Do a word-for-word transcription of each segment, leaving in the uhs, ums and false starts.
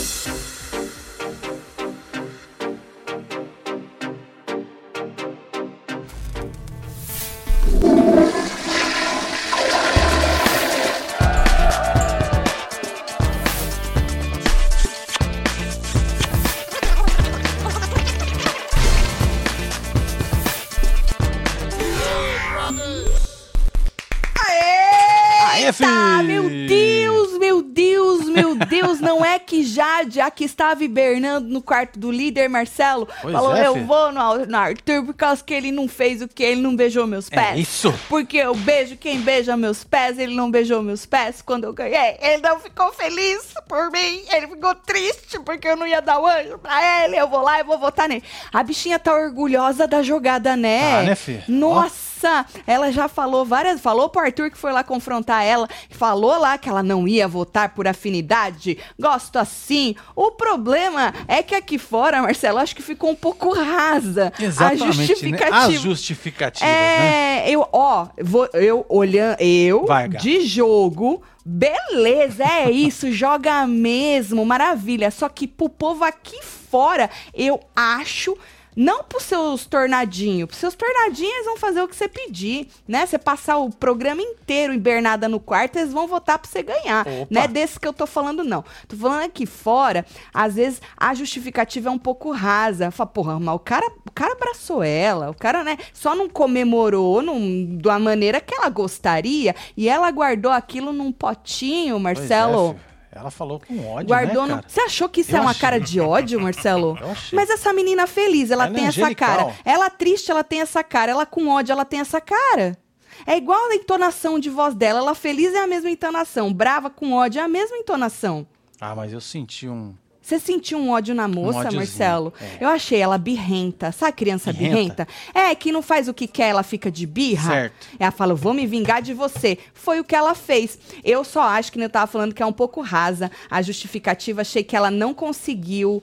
Eita, meu Deus, meu Deus, meu Deus, não é que Jade, a que estava hibernando no quarto do líder, Marcelo, pois falou, é, eu filho. vou no, no Arthur por causa que ele não fez o que, ele não beijou meus pés. É isso. Porque eu beijo quem beija meus pés, ele não beijou meus pés quando eu ganhei. Ele não ficou feliz por mim, ele ficou triste porque eu não ia dar o anjo pra ele, eu vou lá e vou votar nele. A bichinha tá orgulhosa da jogada, né? Ah, né, filho? Nossa. Ela já falou várias, falou pro Arthur que foi lá confrontar ela, falou lá que ela não ia votar por afinidade, gosto assim. O problema é que aqui fora, Marcelo, acho que ficou um pouco rasa. Exatamente, a justificativa. Né? As justificativas, é, né? eu, ó, vou, eu olhando, eu, Vai, Gá. de jogo, beleza, é isso, joga mesmo, maravilha. Só que pro povo aqui fora, eu acho... Não pros seus tornadinhos. Pros seus tornadinhos, eles vão fazer o que você pedir, né? Você passar o programa inteiro hibernada no quarto, eles vão votar pra você ganhar. Opa. Não é desse que eu tô falando, não. Tô falando aqui fora, às vezes, a justificativa é um pouco rasa. Fala, porra, mas o cara, o cara abraçou ela, o cara, né, só não comemorou num, da maneira que ela gostaria, e ela guardou aquilo num potinho, Marcelo. Pois é, filho. Ela falou com ódio, Guardou né, no... cara? Você achou que isso Eu é uma achei. cara de ódio, Marcelo? Eu achei. Mas essa menina feliz, ela, Ela é tem essa angelical. cara. Ela triste, ela tem essa cara. Ela com ódio, ela tem essa cara. É igual a entonação de voz dela. Ela feliz é a mesma entonação. Brava com ódio é a mesma entonação. Ah, mas eu senti um... Você sentiu um ódio na moça, ódiozinho, Marcelo? é. Eu achei ela birrenta. Sabe criança birrenta? Birrenta? É, que não faz o que quer, ela fica de birra. Certo. Ela fala, vou me vingar de você. Foi o que ela fez. Eu só acho que eu tava falando que é um pouco rasa. A justificativa, achei que ela não conseguiu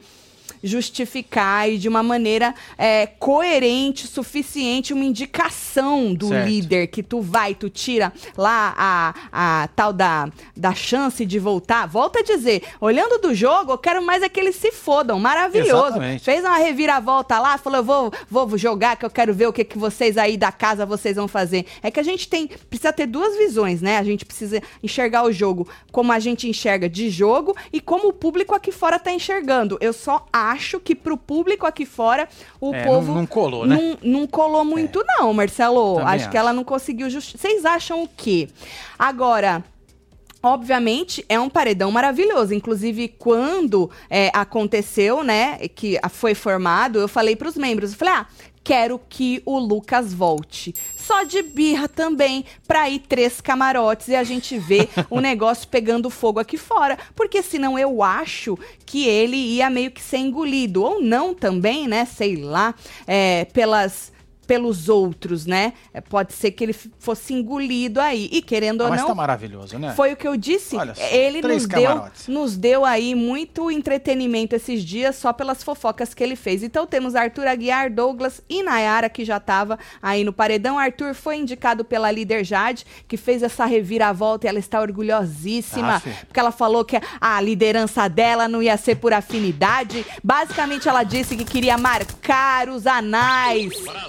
justificar e de uma maneira é, coerente, suficiente, uma indicação do Certo. líder, que tu vai, tu tira lá a, a tal da, da chance de voltar. Volta a dizer, olhando do jogo, eu quero mais é que eles se fodam, maravilhoso. Exatamente. Fez uma reviravolta lá, falou, eu vou, vou jogar, que eu quero ver o que, que vocês aí da casa vocês vão fazer. É que a gente tem, precisa ter duas visões, né? A gente precisa enxergar o jogo como a gente enxerga de jogo e como o público aqui fora tá enxergando. Eu só acho que pro público aqui fora, o É, povo... não- não colou, né? Não, não colou muito não, Marcelo. Também Acho que acho. ela não conseguiu justificar. Vocês acham o quê? Agora... Obviamente, é um paredão maravilhoso. Inclusive, quando é, aconteceu, né, que a- foi formado, eu falei pros membros, eu falei, ah, quero que o Lucas volte. Só de birra também, pra ir três camarotes e a gente ver o negócio pegando fogo aqui fora. Porque senão eu acho que ele ia meio que ser engolido. Ou não também, né, sei lá, é, pelas... pelos outros, né? É, pode ser que ele f- fosse engolido aí. E querendo Ah, ou mas não, tá maravilhoso, né? foi o que eu disse. Olha só, Ele três nos deu, camarotes. nos deu aí muito entretenimento esses dias só pelas fofocas que ele fez. Então temos Arthur Aguiar, Douglas e Nayara, que já tava aí no paredão. Arthur foi indicado pela líder Jade, que fez essa reviravolta e ela está orgulhosíssima, Ah, filho. porque ela falou que a liderança dela não ia ser por afinidade. Basicamente ela disse que queria marcar os anais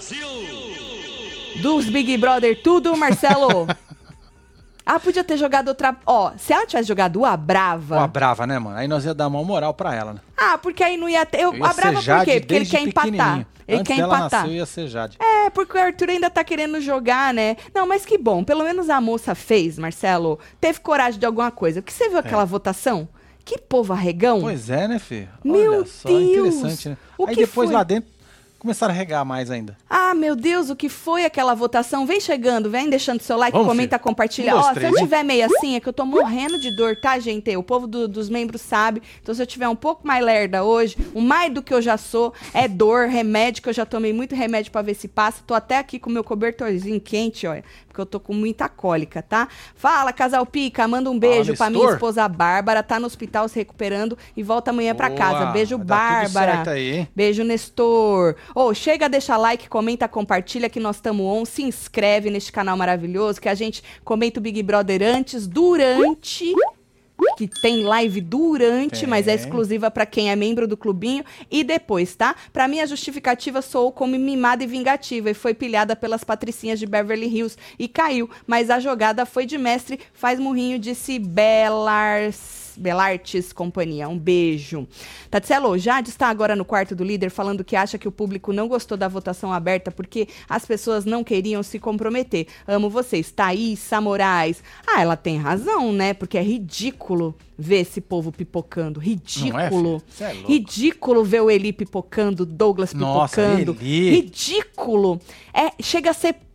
dos Big Brother, tudo, Marcelo. Ah, podia ter jogado outra... Ó, se ela tivesse jogado a Brava... Ó, a brava, né, mano? Aí nós ia dar uma moral pra ela, né? Ah, porque aí não ia ter... Eu, Eu ia a Brava ser Jade por quê? Porque ele desde quer empatar. pequenininho. Ele Antes quer dela empatar. nascer, eu ia ser Jade. É, porque o Arthur ainda tá querendo jogar, né? Não, mas que bom. Pelo menos a moça fez, Marcelo. Teve coragem de alguma coisa. Porque você viu aquela votação? Que povo arregão. Pois é, né, filho? Meu Olha só, Deus! interessante, né? O Aí que depois foi? lá dentro começaram a regar mais ainda. Ah, meu Deus, o que foi aquela votação? Vem chegando, vem deixando seu like, Vamos, comenta, filho. compartilha. Um, dois, Ó, se três, eu hein? tiver meio assim, é que eu tô morrendo de dor, tá, gente? O povo do- dos membros sabe. Então, se eu tiver um pouco mais lerda hoje, um mais do que eu já sou, é dor, remédio, que eu já tomei muito remédio pra ver se passa. Tô até aqui com meu cobertorzinho quente, olha, porque eu tô com muita cólica, tá? Fala, casal Pica, manda um beijo Fala, pra minha Nestor. esposa Bárbara, tá no hospital se recuperando e volta amanhã pra Boa, casa. Beijo, vai dar tudo Bárbara. certo aí, hein? Beijo, Nestor. Ô, chega, deixa like, comenta, compartilha que nós estamos on. Se inscreve neste canal maravilhoso, que a gente comenta o Big Brother antes, durante que tem live durante, Tem. mas é exclusiva pra quem é membro do clubinho. E depois, tá? Pra mim, a justificativa soou como mimada e vingativa e foi pilhada pelas patricinhas de Beverly Hills e caiu. Mas a jogada foi de mestre, faz murrinho, disse Belars... Belartes Companhia, um beijo. Tatselo, Jade está agora no quarto do líder falando que acha que o público não gostou da votação aberta porque as pessoas não queriam se comprometer. Amo vocês. Thaís Moraes. Ah, ela tem razão, né? Porque é ridículo ver esse povo pipocando. Ridículo. Não é, é ridículo ver o Eli pipocando, Douglas pipocando. Nossa, Eli. Ridículo. É, chega a ser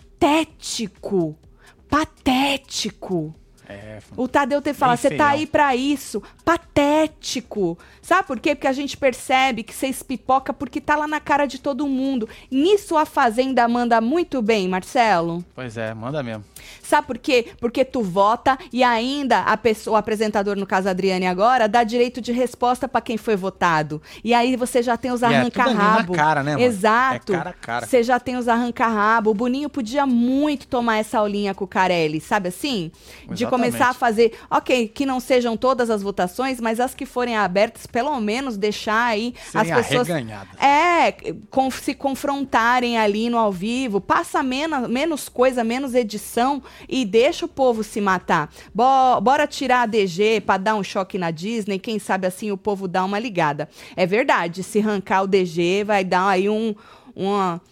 patético. Patético. É, o Tadeu ter falado, você tá aí pra isso. Patético. Sabe por quê? Porque a gente percebe que vocês pipoca porque tá lá na cara de todo mundo. Nisso a Fazenda manda muito bem, Marcelo. Pois é, manda mesmo. Sabe por quê? Porque tu vota e ainda a pessoa, o apresentador, no caso a Adriane agora, dá direito de resposta pra quem foi votado. E aí você já tem os arranca-rabo. É, cara, né, mano? Exato. É cara a cara. Você já tem os arranca-rabo. O Boninho podia muito tomar essa aulinha com o Carelli, sabe assim? Exatamente. De começar a fazer, ok, que não sejam todas as votações, mas as que forem abertas, pelo menos deixar aí Serem as pessoas é, com, se confrontarem ali no ao vivo, passa menos, menos coisa, menos edição e deixa o povo se matar. Bo, bora tirar a D G pra dar um choque na Disney, quem sabe assim o povo dá uma ligada. É verdade, se arrancar o D G vai dar aí um, uma,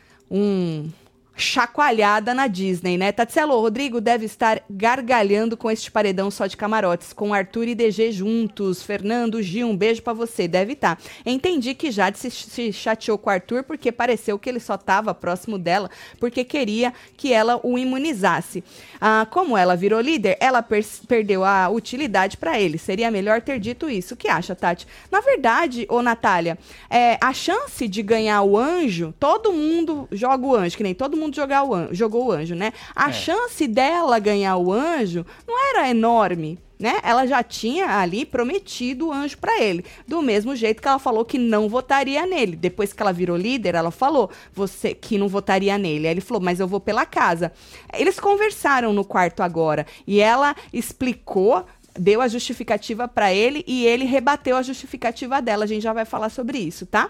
um chacoalhada na Disney, né? Tatselo, Rodrigo deve estar gargalhando com este paredão só de camarotes, com Arthur e D G juntos. Fernando, Gil, um beijo pra você, deve estar. Tá. Entendi que Jade se, se chateou com o Arthur porque pareceu que ele só tava próximo dela porque queria que ela o imunizasse. Ah, como ela virou líder, ela per perdeu a utilidade pra ele. Seria melhor ter dito isso. O que acha, Tati? Na verdade, ô Natália, é, a chance de ganhar o anjo, todo mundo joga o anjo, que nem todo mundo mundo jogar o anjo, jogou o anjo, né? A é. chance dela ganhar o anjo não era enorme, né? Ela já tinha ali prometido o anjo pra ele. Do mesmo jeito que ela falou que não votaria nele. Depois que ela virou líder, ela falou você que não votaria nele. Aí ele falou, mas eu vou pela casa. Eles conversaram no quarto agora e ela explicou, deu a justificativa pra ele e ele rebateu a justificativa dela. A gente já vai falar sobre isso, tá?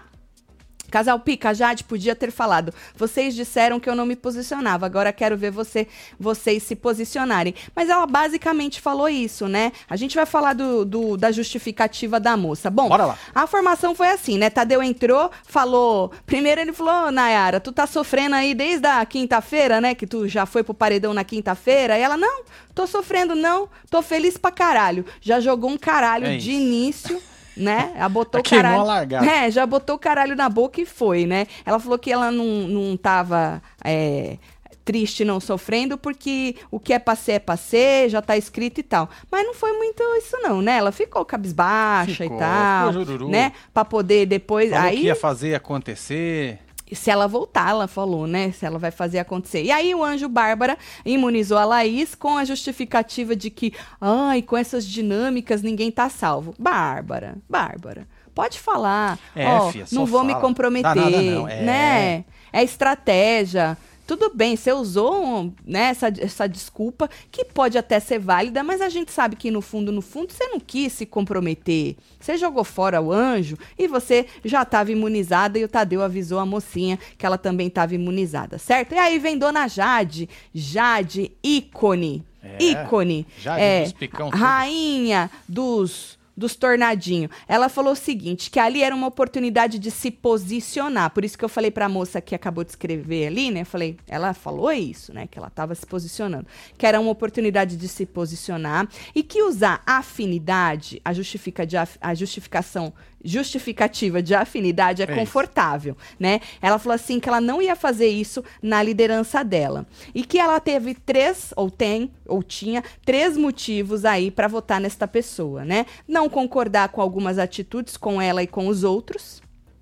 Casal Pica, Jade podia ter falado. Vocês disseram que eu não me posicionava. Agora quero ver você, vocês se posicionarem. Mas ela basicamente falou isso, né? A gente vai falar do, do, da justificativa da moça. Bom, bora lá. A formação foi assim, né? Tadeu entrou, falou... Primeiro ele falou, Nayara, tu tá sofrendo aí desde a quinta-feira, né? Que tu já foi pro paredão na quinta-feira. E ela, não, tô sofrendo não, tô feliz pra caralho. Já jogou um caralho é de início... né? Ela botou o caralho. É, já botou o caralho na boca e foi, né? Ela falou que ela não, não tava é, triste, não sofrendo, porque o que é pra ser é pra ser, já tá escrito e tal. Mas não foi muito isso, não, né? Ela ficou cabisbaixa ficou, e tal. Ficou jururu. Né? Pra poder depois. Falou aí que ia fazer acontecer. Se ela voltar, ela falou, né? Se ela vai fazer acontecer. E aí o anjo Bárbara imunizou a Laís com a justificativa de que, ai, com essas dinâmicas ninguém tá salvo. Bárbara, Bárbara, pode falar. É, ó, filha, não vou fala. me comprometer, Dá nada, não. É. né? É estratégia. Tudo bem, você usou, né, essa, essa desculpa, que pode até ser válida, mas a gente sabe que no fundo, no fundo, você não quis se comprometer. Você jogou fora o anjo e você já estava imunizada e o Tadeu avisou a mocinha que ela também estava imunizada, certo? E aí vem Dona Jade, Jade, ícone, é, ícone, Jade é, dos picão, rainha dos... dos tornadinhos. Ela falou o seguinte, que ali era uma oportunidade de se posicionar. Por isso que eu falei pra moça que acabou de escrever ali, né? Falei, ela falou isso, né? Que ela tava se posicionando. Que era uma oportunidade de se posicionar e que usar afinidade, a, justifica de, a justificação justificativa de afinidade é, é confortável, né? Ela falou assim que ela não ia fazer isso na liderança dela. E que ela teve três, ou tem, ou tinha, três motivos aí para votar nesta pessoa, né? Não concordar com algumas atitudes com ela e com os outros.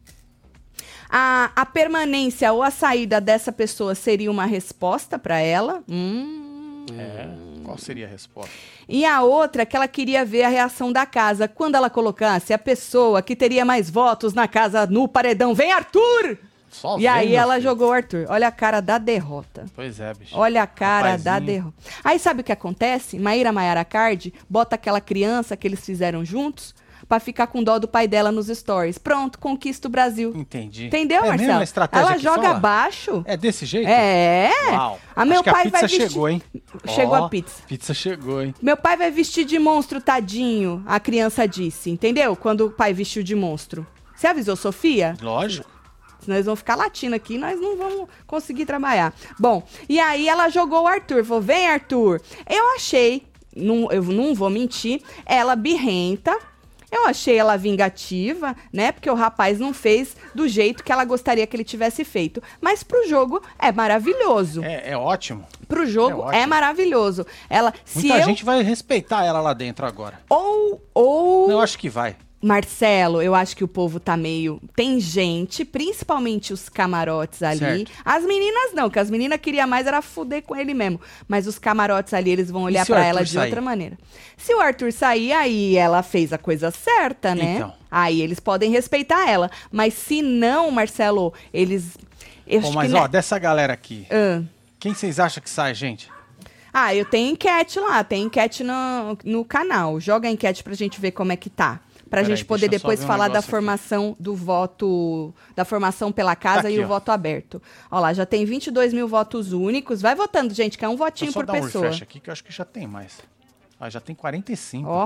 A, a permanência ou a saída dessa pessoa seria uma resposta para ela. Hum... É, qual seria a resposta? E a outra, que ela queria ver a reação da casa. Quando ela colocasse a pessoa que teria mais votos na casa no paredão, vem Arthur! Só E aí vem, meu ela filho. jogou o Arthur. Olha a cara da derrota. Pois é, bicho. Olha a cara Rapazinho. da derrota. Aí sabe o que acontece? Maíra Maiara Card bota aquela criança que eles fizeram juntos pra ficar com dó do pai dela nos stories. Pronto, conquista o Brasil. Entendi. Entendeu, é Marcelo? mesmo a estratégia Ela que joga fala? abaixo. É desse jeito? É. Uau. A meu Acho que pai a pizza vai vestir... chegou, hein? Chegou Ó, a pizza. Pizza chegou, hein? Meu pai vai vestir de monstro, tadinho, a criança disse. Entendeu? Quando o pai vestiu de monstro. Você avisou, Sofia? Lógico. Senão eles vão ficar latindo aqui, nós não vamos conseguir trabalhar. Bom, e aí ela jogou o Arthur. Falou, vem, Arthur. Eu achei, não, eu não vou mentir, ela birrenta. Eu achei ela vingativa, né? Porque o rapaz não fez do jeito que ela gostaria que ele tivesse feito. Mas pro jogo é maravilhoso. É, é ótimo. Pro jogo É é, ótimo. maravilhoso. Ela, se Muita eu... gente vai respeitar ela lá dentro agora. Ou, ou... Eu acho que vai. Marcelo, eu acho que o povo tá meio... Tem gente, principalmente os camarotes ali. Certo. As meninas não, que as meninas queriam mais era fuder com ele mesmo. Mas os camarotes ali, eles vão olhar se o pra Arthur ela de sair? outra maneira. Se o Arthur sair, aí ela fez a coisa certa, né? Então. Aí eles podem respeitar ela. Mas se não, Marcelo, eles... Eu Pô, acho mas que, ó, né? dessa galera aqui, Ah. quem vocês acham que sai, gente? Ah, eu tenho enquete lá, tem enquete no, no canal. Joga a enquete pra gente ver como é que tá. Pra Peraí, gente poder deixa eu só depois ver um falar da negócio aqui. formação do voto, da formação pela casa Tá aqui, e o ó. voto aberto. Ó lá, já tem vinte e dois mil votos únicos. Vai votando, gente, que é um Deixa eu votinho só por dar um pessoa. refresh aqui, que eu acho que já tem mais. Ah, já tem quarenta e cinco. Ó.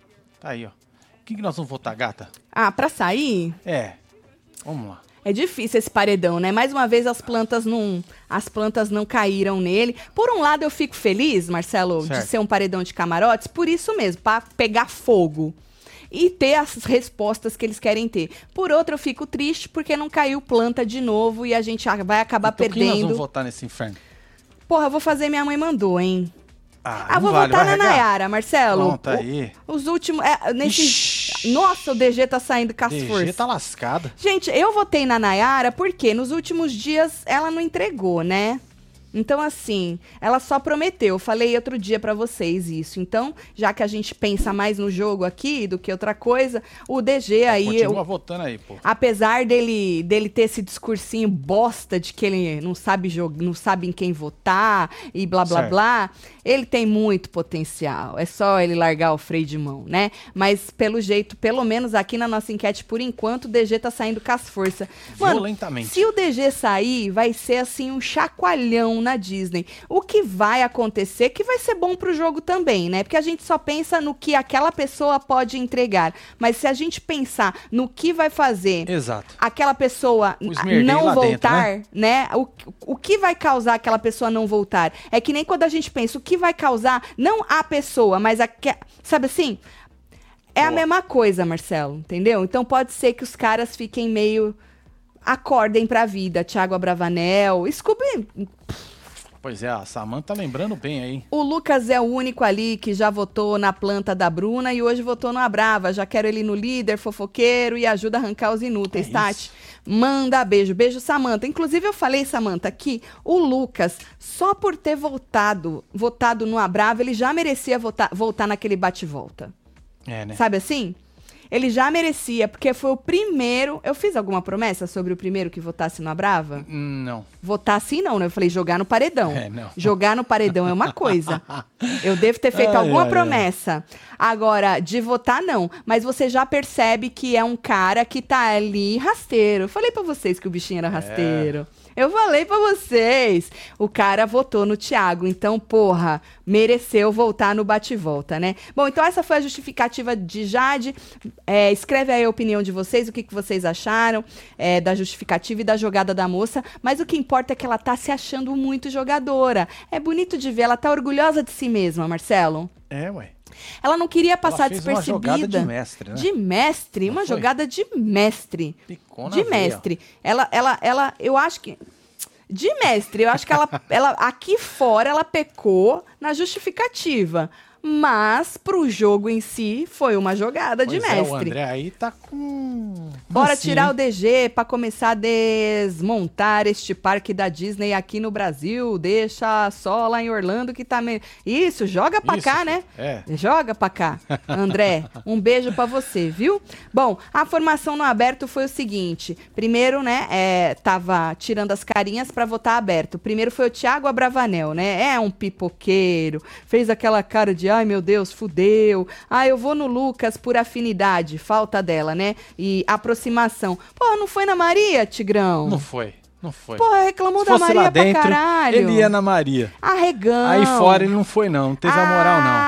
Tá aí, ó. Quem que nós vamos votar, gata? Ah, pra sair, É. Vamos lá. é difícil esse paredão, né? Mais uma vez as plantas não, as plantas não caíram nele. Por um lado eu fico feliz, Marcelo, Certo. de ser um paredão de camarotes, por isso mesmo, pra pegar fogo. E ter as respostas que eles querem ter. Por outro, eu fico triste porque não caiu planta de novo e a gente a- vai acabar Então quem nós perdendo. vamos votar nesse inferno? Porra, eu vou fazer minha mãe mandou, hein? Ah, Ah, não vou vale, votar vai na regar. Nayara, Marcelo. Pronto, O- aí. Os últimos. É, nesse... Ixi. Nossa, o D G tá saindo com as D G forças. tá lascada. Gente, eu votei na Nayara porque nos últimos dias ela não entregou, né? Então, assim, ela só prometeu. Eu falei outro dia pra vocês isso. Então, já que a gente pensa mais no jogo aqui do que outra coisa, o D G aí... Continua eu- votando aí, pô. Apesar dele, dele ter esse discursinho bosta de que ele não sabe jogar, não sabe em quem votar e blá blá Certo. blá, ele tem muito potencial. É só ele largar o freio de mão, né? Mas pelo jeito, pelo menos aqui na nossa enquete, por enquanto, o D G tá saindo com as forças. Mano, Violentamente. se o D G sair, vai ser assim um chacoalhão na Disney. O que vai acontecer, que vai ser bom pro jogo também, né? Porque a gente só pensa no que aquela pessoa pode entregar. Mas se a gente pensar no que vai fazer Exato. aquela pessoa O a- esmerdei não lá dentro, voltar, né? O, o que vai causar aquela pessoa não voltar? É que nem quando a gente pensa, o que vai causar, não a pessoa, mas a... que- Sabe assim? É a Boa. mesma coisa, Marcelo, entendeu? Então pode ser que os caras fiquem meio... Acordem pra vida. Thiago Abravanel, Scooby... Pois é, a Samanta tá lembrando bem aí. O Lucas é o único ali que já votou na planta da Bruna e hoje votou no Abrava. Já quero ele no líder, fofoqueiro e ajuda a arrancar os inúteis, É Tati. isso. Manda beijo. Beijo, Samanta. Inclusive, eu falei, Samanta, que o Lucas, só por ter votado, votado no Abrava, ele já merecia votar, voltar naquele bate-volta. É, né? Sabe assim? Ele já merecia, porque foi o primeiro... Eu fiz alguma promessa sobre o primeiro que votasse no Abrava? Hum, Não. Votar assim não, né? Eu falei jogar no paredão. É, não. Jogar no paredão é uma coisa. Eu devo ter feito Ai, alguma ai, ai. promessa. Agora, de votar não. Mas você já percebe que é um cara que tá ali rasteiro. Eu falei pra vocês que o bichinho era rasteiro. Eu falei pra vocês. O cara votou no Thiago. Então, porra, mereceu voltar no bate-volta, né? Bom, então essa foi a justificativa de Jade. É, escreve aí a opinião de vocês, o que, que vocês acharam é, da justificativa e da jogada da moça. Mas o que importa é que ela tá se achando muito jogadora. É bonito de ver, ela tá orgulhosa de si mesma, Marcelo. É, ué. Ela não queria passar Ela fez uma despercebida. jogada de mestre, né? De mestre, Não uma foi? jogada de mestre. Picou na De veia, mestre. Ela, ela, ela, eu acho que... De mestre, eu acho que ela, ela, aqui fora, ela pecou na justificativa. Mas pro jogo em si foi uma jogada Pois de é, mestre. o André aí tá com... Bora Mansinho, tirar hein? o D G pra começar a desmontar este parque da Disney aqui no Brasil. Deixa só lá em Orlando que tá meio... Isso, joga pra Isso, cá, filho. né? É. Joga pra cá. André, um beijo pra você, viu? Bom, a formação no aberto foi o seguinte. Primeiro, né, é, tava tirando as carinhas pra votar aberto. Primeiro foi o Thiago Abravanel, né? É um pipoqueiro. Fez aquela cara de, ai meu Deus, fudeu. Ah, eu vou no Lucas por afinidade. Falta dela, né? E aproximação. Pô, não foi na Maria, Tigrão? Não foi, não foi. Pô, reclamou Se da fosse Maria lá pra dentro, caralho. ele ia na Maria. Arregão. Aí fora ele não foi não, não teve a moral não.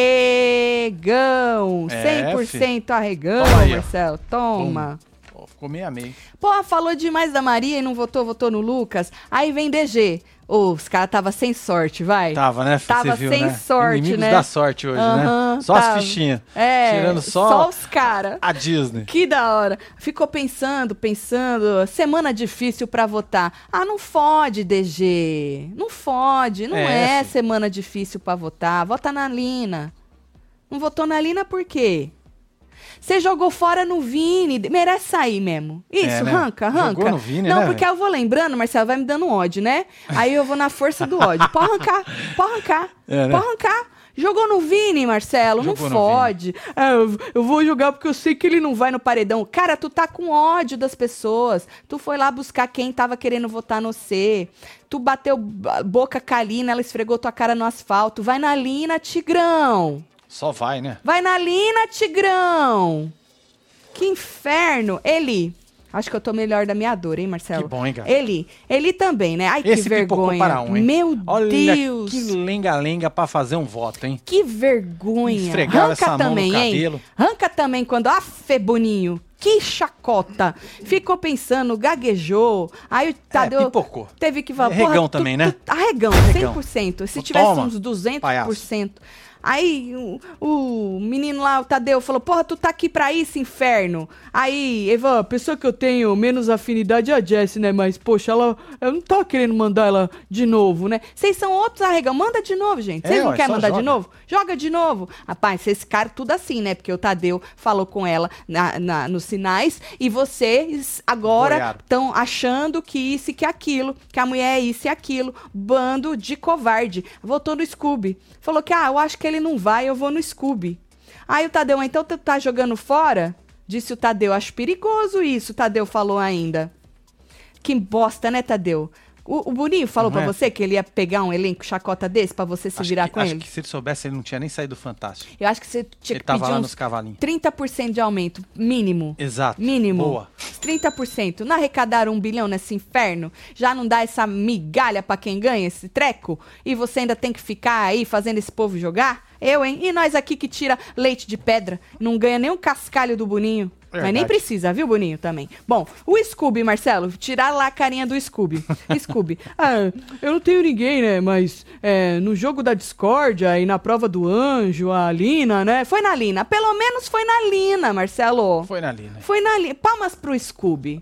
Arregão. É, cem por cento arregão, Toma aí, ó. Marcelo. Toma. Pô, ficou meio a meio. Pô, falou demais da Maria e não votou, votou no Lucas. Aí vem D G. Ô, os caras tava sem sorte, vai. Tava, né? Tava Você viu, sem né? sorte, Inimigos né? da sorte hoje, Aham, né? Só tava. as fichinhas. É, Tirando só, só os caras. a Disney. Que da hora. Ficou pensando, pensando. Semana difícil pra votar. Ah, não fode, D G. Não fode. Não é, É, filho. semana difícil pra votar. Vota na Lina. Não votou na Lina por quê? Você jogou fora no Vini. Merece sair mesmo. Isso, É, né? arranca, arranca. Jogou no Vini, Não, né, porque velho? eu vou lembrando, Marcelo, vai me dando ódio, né? Aí eu vou na força do ódio. Pode arrancar, pode arrancar, É, né? pode arrancar. Jogou no Vini, Marcelo, Jogou não no fode. Ah, eu, eu vou jogar porque eu sei que ele não vai no paredão. Cara, tu tá com ódio das pessoas. Tu foi lá buscar quem tava querendo votar no C. Tu bateu b- boca com a Lina, ela esfregou tua cara no asfalto. Vai na Lina, Tigrão. Só vai, né? Vai na Lina, Tigrão. Que inferno. Eli. Acho que eu tô melhor da minha dor, hein, Marcelo? Que bom, hein, cara? Eli. Eli também, né? Ai, Esse que pipocou vergonha. para um, hein? Meu Olha Deus. que lenga-lenga pra fazer um voto, hein? Que vergonha. Esfregava Arranca essa mão no também, hein? cabelo. Arranca também quando... Ah, Fê Boninho. Que chacota. Ficou pensando, gaguejou. Aí o Tadeu... pipocou. Teve que falar... Arregão porra, tu- também, tu- né? Arregão, Arregão. cem por cento. Se O tivesse toma, uns duzentos por cento... palhaço. Aí o, o menino lá, o Tadeu, falou, porra, tu tá aqui pra isso, inferno. Aí, Eva, a pessoa que eu tenho menos afinidade é a Jessie, né? Mas, poxa, ela, eu não tava querendo mandar ela de novo, né? Vocês são outros arregão, manda de novo, gente. Vocês É, não ué, querem só mandar joga. de novo? Joga de novo. Rapaz, vocês ficaram tudo assim, né? Porque o Tadeu falou com ela na, na- nos sinais e vocês agora Boiaram. estão achando que isso e que aquilo, que a mulher é isso e aquilo. Bando de covarde. Votou no Scooby. Falou que, ah, eu acho que ele não vai, eu vou no Scooby. Aí o Tadeu, então tu tá jogando fora? Disse o Tadeu, acho perigoso isso, o Tadeu falou ainda. Que bosta, né, Tadeu? O, o Boninho falou Não pra é? você que ele ia pegar um elenco chacota desse pra você se Acho virar que, com acho ele? que se ele soubesse, ele não tinha nem saído do Fantástico. Eu acho que você tinha Ele que tava pedir lá uns nos cavalinhos. trinta por cento de aumento, mínimo. Exato. Mínimo. Boa. trinta por cento. Não arrecadaram um bilhão nesse inferno? Já não dá essa migalha pra quem ganha esse treco? E você ainda tem que ficar aí fazendo esse povo jogar? Eu, hein? E nós aqui que tira leite de pedra, não ganha nem um cascalho do Boninho. Mas nem Verdade. precisa, viu, Boninho, também. Bom, o Scooby, Marcelo, tirar lá a carinha do Scooby. Scooby, ah, eu não tenho ninguém, né, mas é, no jogo da discórdia e na prova do anjo, a Lina, né, foi na Lina. Pelo menos foi na Lina, Marcelo. Foi na Lina. Foi na Lina. Palmas pro Scooby.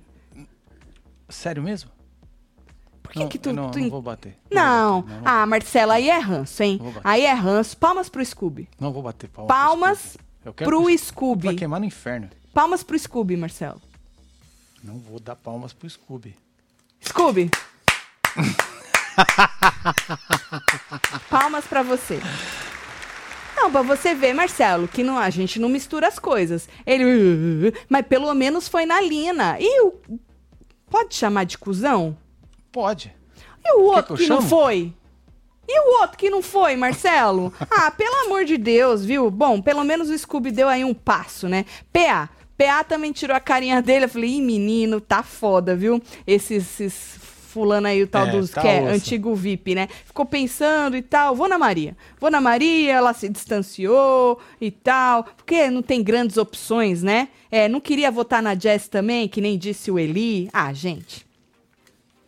Sério mesmo? Por que não, que tu... eu não, tu... não vou bater. Não. Não vou bater. Ah, Marcelo, aí é ranço, hein? Não vou bater. Aí é ranço. Palmas pro Scooby. Não vou bater palmas. Palmas Eu quero pro que- Scooby. Vai queimar no inferno. Palmas pro Scooby, Marcelo. Não vou dar palmas pro Scooby. Scooby. Palmas pra você. Não, pra você ver, Marcelo, que não, a gente não mistura as coisas. Ele... Mas pelo menos foi na Lina. E o... Pode chamar de cuzão? Pode. E o outro que eu que, não chamo? foi? E o outro que não foi, Marcelo? Ah, pelo amor de Deus, viu? Bom, pelo menos o Scooby deu aí um passo, né? P A. P A também tirou a carinha dele. Eu falei, ih, menino, tá foda, viu? Esses... esses fulano aí, o tal É, dos tá que é osso. antigo V I P, né? Ficou pensando e tal, vou na Maria. Vou na Maria, ela se distanciou e tal, porque não tem grandes opções, né? É, não queria votar na Jess também, que nem disse o Eli. Ah, gente.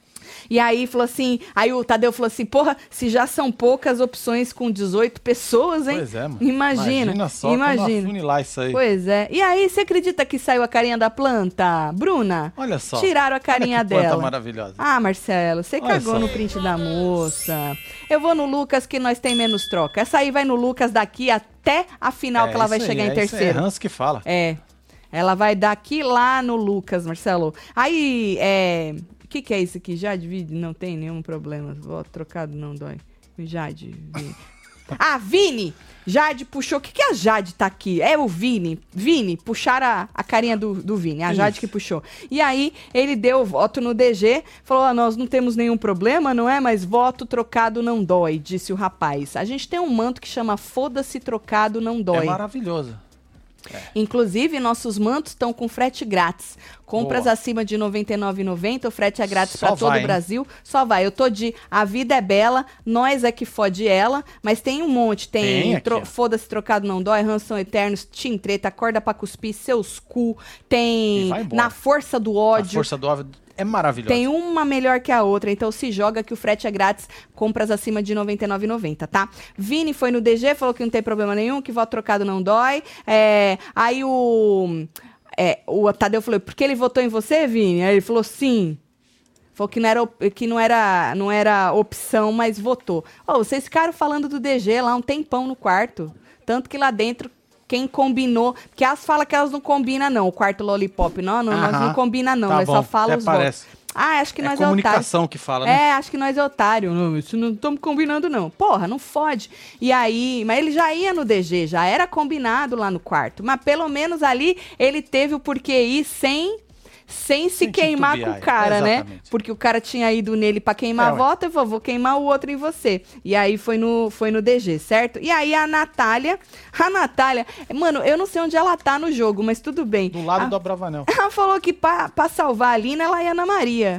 E aí falou assim, aí o Tadeu falou assim, porra, se já são poucas opções com dezoito pessoas, hein? Pois é, mano. Imagina. Imagina só, imagina. afunilar isso aí. Pois é. E aí, você acredita que saiu a carinha da planta? Bruna? Olha só. Tiraram a carinha Olha que planta dela. maravilhosa. Ah, Marcelo, você Olha cagou só. no print da moça. Eu vou no Lucas que nós tem menos troca. Essa aí vai no Lucas daqui até a final É, que ela vai isso chegar aí, em é isso aí, terceiro. É Hans que fala. É. Ela vai daqui lá no Lucas, Marcelo. Aí, é... O que que é isso aqui? Jade, Vini? Não tem nenhum problema. Voto trocado não dói. Jade, Vini. Ah, Vini! Jade puxou. O que que a Jade tá aqui? É o Vini. Vini, puxaram a, a carinha do, do Vini. A Jade Isso. que puxou. E aí, ele deu o voto no D G. Falou, ah, nós não temos nenhum problema, não é? Mas voto trocado não dói, disse o rapaz. A gente tem um manto que chama Foda-se Trocado Não Dói. É maravilhoso. É. Inclusive, nossos mantos estão com frete grátis. Compras Boa. acima de noventa e nove reais e noventa centavos, o frete é grátis Só para todo vai, o hein? Brasil. Só vai. Eu tô de A Vida é Bela, Nós é que fode ela, mas tem um monte. Tem, Tem aqui, tro- ó. Foda-se Trocado Não Dói, Ranção Eternos, Tim Treta, Corda pra Cuspir, Seus Cu. Tem E vai embora. Na Força do A Ódio. força do ódio é maravilhosa. Tem uma melhor que a outra, então se joga que o frete é grátis, compras acima de noventa e nove reais e noventa centavos, tá? Vini foi no D G, falou que não tem problema nenhum, que voto trocado não dói. É, aí o, é, o Tadeu falou, porque ele votou em você, Vini? Aí ele falou, sim. Falou que não era, op- que não era, não era opção, mas votou. Ó, vocês ficaram falando do D G lá um tempão no quarto, tanto que lá dentro... Quem combinou, porque elas falam que elas não combinam, não. O quarto Lollipop, não, não nós Aham. não combina, não. Tá nós bom, só falamos até os parece. votos. Ah, acho que É nós é otário. comunicação que fala, né? É, acho que nós é otário. Não, isso não estamos combinando, não. Porra, não fode. E aí, mas ele já ia no D G, já era combinado lá no quarto. Mas pelo menos ali ele teve o porquê ir sem, sem se Sem queimar com titubear, o cara, né? exatamente. Porque o cara tinha ido nele pra queimar É, a ué. voto, eu falei, vou queimar o outro em você. E aí foi no, foi no D G, certo? E aí a Natália, a Natália, mano, eu não sei onde ela tá no jogo, mas tudo bem. Do lado a, do Abravanel. Ela falou que pra, pra salvar a Lina, ela ia na Maria.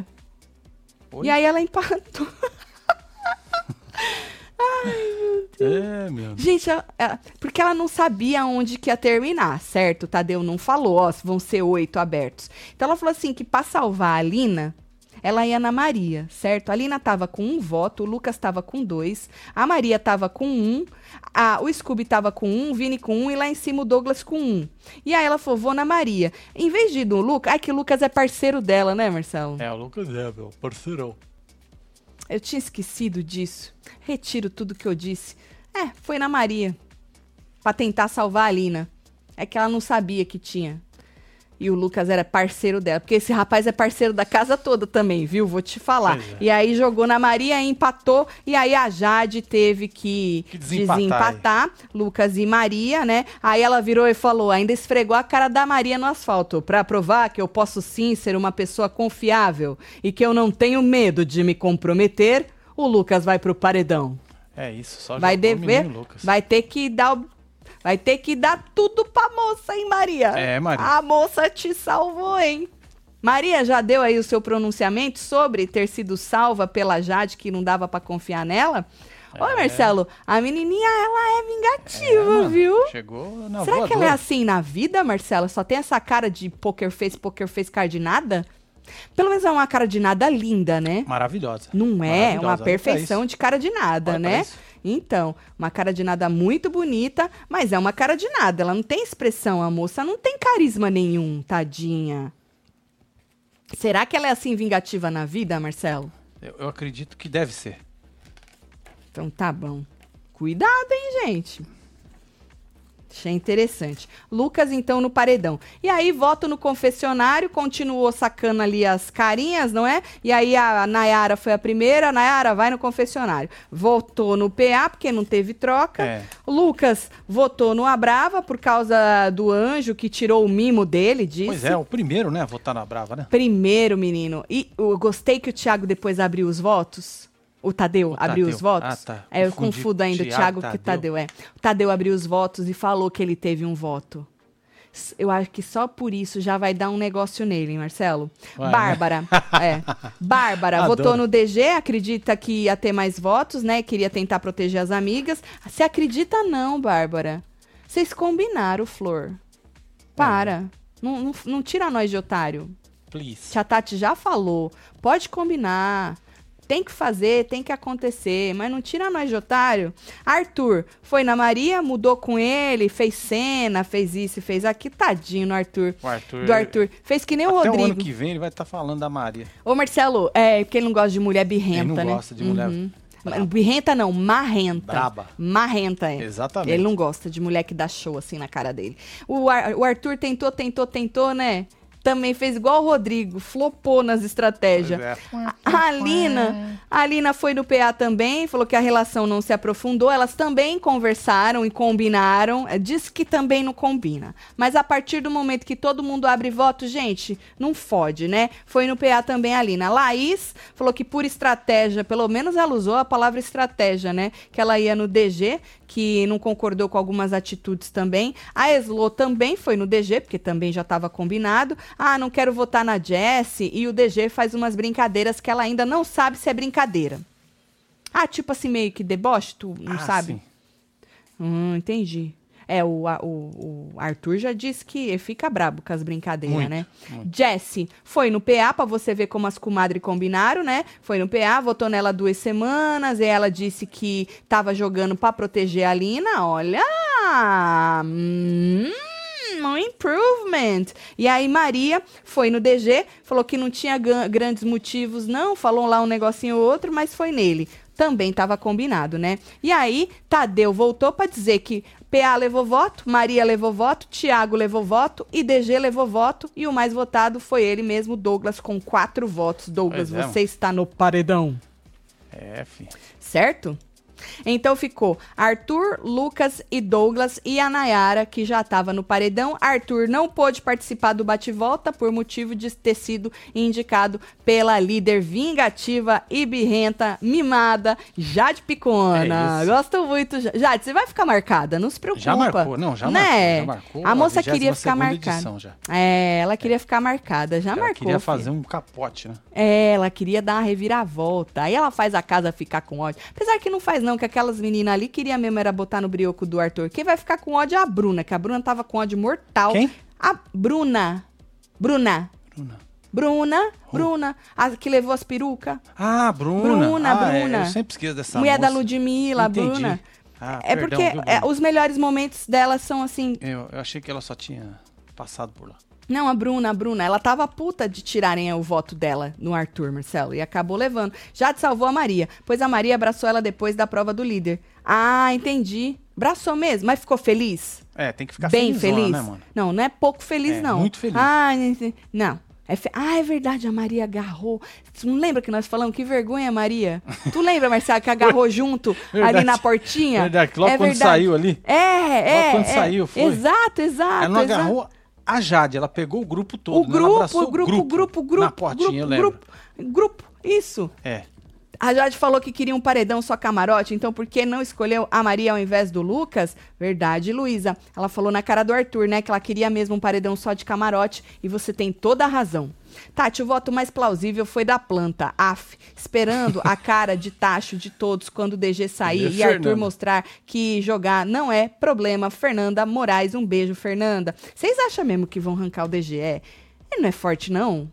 Oi? E aí ela empatou. É, meu Deus. Gente, ela- ela- porque ela não sabia onde que ia terminar, certo? O Tadeu não falou, ó, vão ser oito abertos. Então ela falou assim, que pra salvar a Lina, ela ia na Maria, certo? A Lina tava com um voto, o Lucas tava com dois, a Maria tava com um, a, o Scooby tava com um, o Vini com um e lá em cima o Douglas com um. E aí ela falou, vou na Maria. Em vez de ir no Lucas, ai que o Lucas é parceiro dela, né, Marcelo? É, o Lucas é, meu, parceirão. Eu tinha esquecido disso. Retiro tudo que eu disse. É, foi na Maria. Pra tentar salvar a Lina. É que ela não sabia que tinha. E o Lucas era parceiro dela. Porque esse rapaz é parceiro da casa toda também, viu? Vou te falar. Pois é. E aí jogou na Maria, empatou. E aí a Jade teve que, Que desempatar, desempatar. Lucas e Maria, né? Aí ela virou e falou, ainda esfregou a cara da Maria no asfalto. Pra provar que eu posso sim ser uma pessoa confiável. E que eu não tenho medo de me comprometer. O Lucas vai pro paredão. É isso, só Vai jogou o dever, menino Lucas. vai ter que dar o- vai ter que dar tudo pra moça, hein, Maria? É, Maria. A moça te salvou, hein? Maria já deu aí o seu pronunciamento sobre ter sido salva pela Jade, que não dava pra confiar nela? Ô, É. Marcelo, a menininha, ela é vingativa, mano, viu? Chegou na Será que ela é voadora. assim na vida, Marcelo? Só tem essa cara de poker face, poker face, cara de nada? Pelo menos é uma cara de nada linda, né? Maravilhosa. Não é? Maravilhosa. Uma Olha pra perfeição isso. de cara de nada, Olha pra né? isso. Então, uma cara de nada muito bonita, mas é uma cara de nada. Ela não tem expressão, a moça não tem carisma nenhum, tadinha. Será que ela é assim vingativa na vida, Marcelo? Eu, eu acredito que deve ser. Então tá bom. Cuidado, hein, gente? Achei interessante. Lucas, então, no paredão. E aí, voto no confessionário, continuou sacando ali as carinhas, não é? E aí, a Nayara foi a primeira. Nayara, vai no confessionário. Votou no P A, porque não teve troca. É. Lucas votou no Abrava, por causa do anjo, que tirou o mimo dele, disse. Pois é, o primeiro, né, a votar na Brava, né? Primeiro, menino. E eu gostei que o Thiago depois abriu os votos. O Tadeu O abriu Tadeu. os votos. Ah, tá. É, eu Confundi confundo ainda o Thiago, Thiago que Tadeu. Tadeu é. O Tadeu abriu os votos e falou que ele teve um voto. S- Eu acho que só por isso já vai dar um negócio nele, hein, Marcelo? Vai, né? Bárbara. É. Bárbara Adoro. votou no D G, acredita que ia ter mais votos, né? Queria tentar proteger as amigas. Você acredita não, Bárbara? Vocês combinaram, Flor. Para. Não, não, não tira nós de otário. Please. Tia Tati já falou. Pode combinar. Tem que fazer, tem que acontecer, mas não tira nós de otário. Arthur foi na Maria, mudou com ele, fez cena, fez isso e fez aquilo. Tadinho no Arthur. O Arthur. Do Arthur. Fez que nem o Até Rodrigo. o ano que vem ele vai estar tá falando da Maria. Ô, Marcelo, é porque ele não gosta de mulher birrenta, Ele não né? gosta de mulher Uhum. braba. Birrenta não, marrenta. Braba. Marrenta, é. Exatamente. Ele não gosta de mulher que dá show assim na cara dele. O, Ar- o Arthur tentou, tentou, tentou, né? Também fez igual o Rodrigo, flopou nas estratégias. Pois é. A Alina, a Alina foi no P A também, falou que a relação não se aprofundou. Elas também conversaram e combinaram. É, diz que também não combina. Mas a partir do momento que todo mundo abre voto, gente, não fode, né? Foi no P A também a Alina. Laís falou que por estratégia, pelo menos ela usou a palavra estratégia, né? Que ela ia no D G, que não concordou com algumas atitudes também. A Eslo também foi no D G, porque também já estava combinado. Ah, não quero votar na Jessie. E o D G faz umas brincadeiras que ela ainda não sabe se é brincadeira. Ah, tipo assim, meio que deboche, tu não Ah, sabe? sim. Hum, entendi. É, o, a- o, o Arthur já disse que ele fica brabo com as brincadeiras, Muito, né? muito. Jessie foi no P A pra você ver como as comadres combinaram, né? Foi no P A, votou nela duas semanas, e ela disse que tava jogando pra proteger a Lina. Olha! Hum, um improvement. E aí Maria foi no D G, falou que não tinha gan- grandes motivos, não, falou lá um negocinho ou outro, mas foi nele. Também estava combinado, né? E aí, Tadeu voltou para dizer que P A levou voto, Maria levou voto, Tiago levou voto e D G levou voto. E o mais votado foi ele mesmo, Douglas, com quatro votos. Douglas, Pois é, você está no paredão. É, filho. Certo? Então ficou Arthur, Lucas e Douglas e a Nayara, que já estava no paredão. Arthur não pôde participar do bate-volta por motivo de ter sido indicado pela líder vingativa e birrenta, mimada, Jade Picona. É isso. Gosto muito. Ja- Jade, você vai ficar marcada, não se preocupa. Já marcou, não, já né? marcou, já marcou. A moça vigésima queria ficar segunda marcada. edição já. É, ela queria ficar marcada, já Ela marcou. queria filho. fazer um capote, né? É, ela queria dar uma reviravolta. Aí ela faz a casa ficar com ódio. Apesar que não faz não, que aquelas meninas ali queria mesmo era botar no brioco do Arthur. Quem vai ficar com ódio é a Bruna, que a Bruna tava com ódio mortal. Quem? A Bruna. Bruna. Bruna. Bruna. Bruna. A que levou as perucas. Ah, Bruna. Bruna, ah, é, Bruna. eu sempre esqueço dessa Mulher moça. da Ludmilla, a Entendi. Bruna. Ah, É perdão, porque viu, é, Bruna? os melhores momentos dela são assim. Eu, eu achei que ela só tinha passado por lá. Não, a Bruna, a Bruna, ela tava puta de tirarem o voto dela no Arthur, Marcelo, e acabou levando. Já te salvou a Maria, pois a Maria abraçou ela depois da prova do líder. Ah, entendi. Abraçou mesmo, mas ficou feliz? É, tem que ficar Bem felizona, feliz? né, mano? Não, não é pouco feliz, É, não. muito feliz. Ah, ent- não. É fe... Ah, é verdade, a Maria agarrou. Tu não lembra que nós falamos? Que vergonha, Maria. Tu lembra, Marcelo, que agarrou junto Verdade. ali na portinha? Verdade, logo é quando verdade. saiu ali. É, é. quando é. saiu, foi. Exato, exato. Ela não exato. agarrou a Jade, ela pegou o grupo todo. O né? Ela grupo, abraçou o grupo, o grupo, o grupo. Na portinha, grupo, eu lembro. Grupo, grupo, isso. É. A Jade falou que queria um paredão só camarote, então por que não escolheu a Maria ao invés do Lucas? Verdade, Luísa. Ela falou na cara do Arthur, né, que ela queria mesmo um paredão só de camarote, e você tem toda a razão. Tati, o voto mais plausível foi da planta, af, esperando a cara de tacho de todos quando o D G sair E e Arthur Fernanda. mostrar que jogar não é problema. Fernanda Moraes, um beijo, Fernanda. Vocês acham mesmo que vão arrancar o D G? É, ele não é forte, não?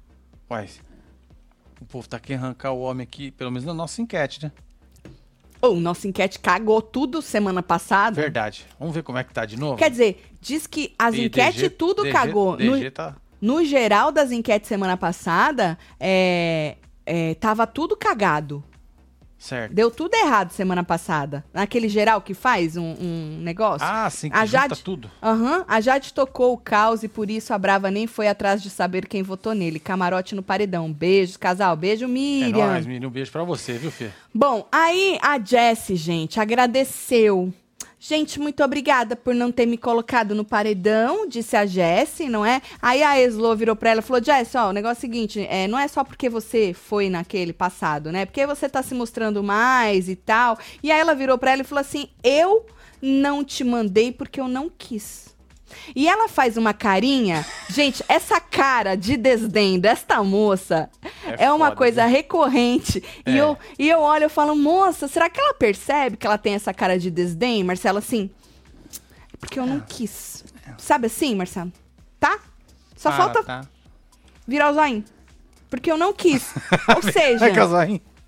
Mas o povo tá querendo arrancar o homem aqui, pelo menos na nossa enquete, né? Ou nossa enquete cagou tudo semana passada. Verdade. Vamos ver como é que tá de novo? Quer dizer, diz que as E enquetes D G tudo D G cagou. D G No, tá... no geral das enquetes semana passada, é, é, tava tudo cagado. Certo. Deu tudo errado semana passada. Naquele geral que faz um, um negócio. Ah, sim, que A junta Jade- tudo. Aham, a Jade tocou o caos e por isso a Brava nem foi atrás de saber quem votou nele. Camarote no paredão. Beijos, casal. Beijo, É Miriam. nóis, Miriam. Um beijo pra você, viu, filho? Bom, aí a Jessie, gente, agradeceu. Gente, muito obrigada por não ter me colocado no paredão, disse a Jessie, não é? Aí a Eslo virou pra ela e falou, Jessie, ó, o negócio é o seguinte, é, não é só porque você foi naquele passado, né? Porque você tá se mostrando mais e tal. E aí ela virou pra ela e falou assim, eu não te mandei porque eu não quis. E ela faz uma carinha, gente, essa cara de desdém desta moça é, É uma foda, coisa viu? recorrente. E, É. eu, e eu olho e falo, moça, será que ela percebe que ela tem essa cara de desdém, Marcelo? Assim, é porque eu não quis. Sabe assim, Marcelo? Tá? Só Para, falta tá? virar o zoinho. Porque eu não quis. Ou seja, É casainho.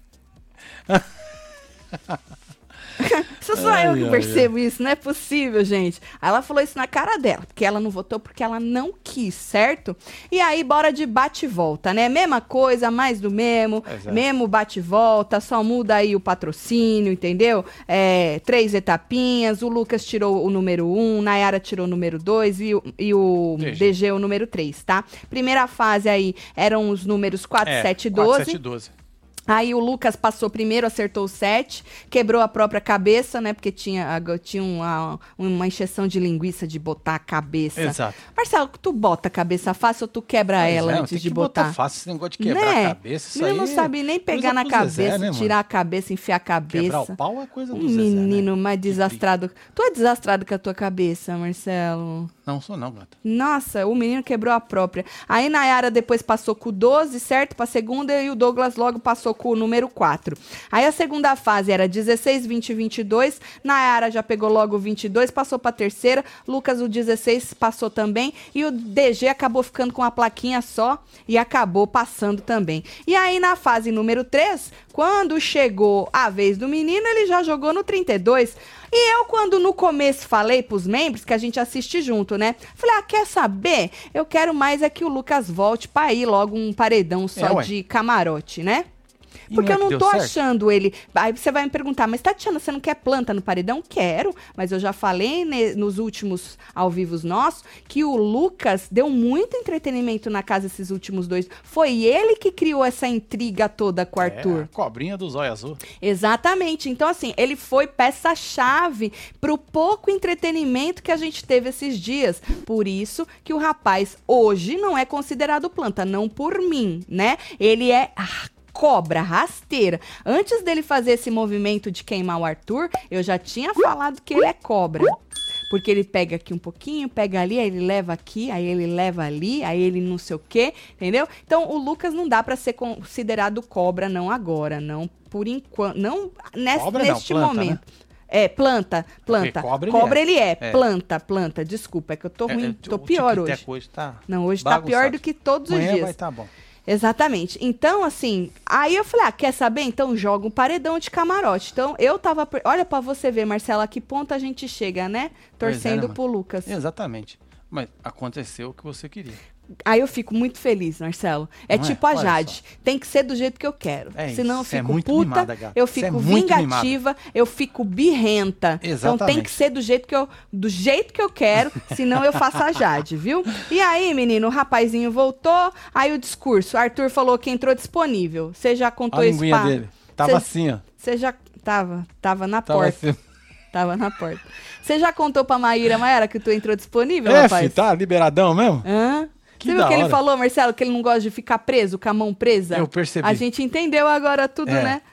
Só sou eu que percebo isso, não é possível, gente. Aí ela falou isso na cara dela, porque ela não votou porque ela não quis, certo? E aí, bora de bate e volta, né? Mesma coisa, mais do mesmo, Exato. Mesmo bate e volta, só muda aí o patrocínio, entendeu? É, três etapinhas, o Lucas tirou o número um, Nayara tirou o número dois e, o- e o D G. D G o número três, tá? Primeira fase aí eram os números quatro, É, sete e quatro, doze. sete e doze. Aí o Lucas passou primeiro, acertou o sete, quebrou a própria cabeça, né? Porque tinha, a- tinha uma, uma encheção de linguiça de botar a cabeça. Exato. Marcelo, tu bota a cabeça fácil ou tu quebra Pois ela é, antes tem de que botar? fácil esse negócio de quebrar Né? a cabeça. Isso Menino aí não sabe nem coisa pegar na pro cabeça, Zezé, né, mano? tirar a cabeça, enfiar a cabeça. Quebrar o pau é coisa do Um Zezé, menino né? mais Que desastrado. Tu é desastrado com a tua cabeça, Marcelo? Não sou não, gata. Nossa, o menino quebrou a própria. Aí Nayara depois passou com o doze, certo? Pra segunda, e o Douglas logo passou com o número quatro. Aí a segunda fase era dezesseis, vinte e vinte e dois. Nayara já pegou logo o vinte e dois, passou pra terceira. Lucas, o dezesseis, passou também. E o D G acabou ficando com uma plaquinha só e acabou passando também. E aí na fase número três, quando chegou a vez do menino, ele já jogou no trinta e dois. E eu, quando no começo falei pros membros, que a gente assiste junto, né? Falei, ah, quer saber? Eu quero mais é que o Lucas volte pra ir logo um paredão só É, ué. de camarote, né? E Porque não é eu que não deu tô certo? achando ele... Aí você vai me perguntar, mas Tatiana, você não quer planta no paredão? Quero, mas eu já falei ne- nos últimos ao vivos nossos que o Lucas deu muito entretenimento na casa esses últimos dois. Foi ele que criou essa intriga toda com o Arthur. É, a cobrinha do zóio azul. Exatamente. Então, assim, ele foi peça-chave pro pouco entretenimento que a gente teve esses dias. Por isso que o rapaz hoje não é considerado planta, não por mim, né? Ele é ah, cobra, rasteira. Antes dele fazer esse movimento de queimar o Arthur, eu já tinha falado que ele é cobra. Porque ele pega aqui um pouquinho, pega ali, aí ele leva aqui, aí ele leva ali, aí ele não sei o quê, entendeu? Então, o Lucas não dá pra ser considerado cobra, não agora, não por enquanto, não nesse, Cobra não, neste planta, momento. né? É, planta, planta. Porque cobra ele ele é. é. É. Planta, planta. Desculpa, é que eu tô ruim, É, é, tô o pior tic-tac hoje. hoje tá Não, hoje tá pior bagunçado. do que todos os Amanhã dias. vai tá bom. Exatamente. Então, assim, aí eu falei, ah, quer saber? Então joga um paredão de camarote. Então, eu tava... per- Olha pra você ver, Marcela, a que ponto a gente chega, né? Pois é, Torcendo né, mano? pro Lucas. Exatamente. Mas aconteceu o que você queria. Aí eu fico muito feliz, Marcelo. É Não é? tipo a Olha Jade. Tem que ser do jeito que eu quero. É isso. Senão eu Você é fico muito puta, mimada, gata. eu Você é fico muito vingativa, eu fico birrenta. Então tem Exatamente. que ser do jeito que eu, do jeito que eu quero, senão eu faço a Jade, viu? E aí, menino, o rapazinho voltou, aí o discurso. Arthur falou que entrou disponível. Você já contou A isso linguinha pra... dele. Tava Cê- assim, ó. Você já... Tava, tava na Tava porta. assim. Tava na porta. Você já contou pra Maíra, Maíra, que tu entrou disponível, É, rapaz? filho, tá liberadão mesmo? Hã? Que Você viu da o que ele hora. falou, Marcelo? Que ele não gosta de ficar preso, com a mão presa? Eu percebi. A gente entendeu agora tudo, É. né?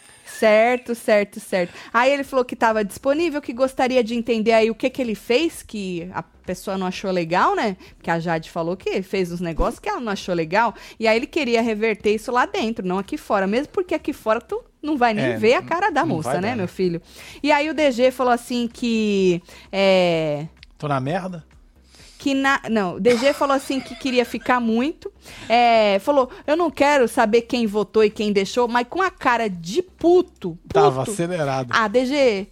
Certo, certo, certo. Aí ele falou que estava disponível, que gostaria de entender aí o que que ele fez, que a pessoa não achou legal, né? Porque a Jade falou que fez uns negócios que ela não achou legal. E aí ele queria reverter isso lá dentro, não aqui fora. Mesmo porque aqui fora tu não vai nem É, ver a cara da não moça, vai né, dar, meu né? filho? E aí o D G falou assim que... É, Tô na merda? que na, não, o D G falou assim que queria ficar muito, é, falou, eu não quero saber quem votou e quem deixou, mas com a cara de puto, puto. Tava acelerado. Ah, D G,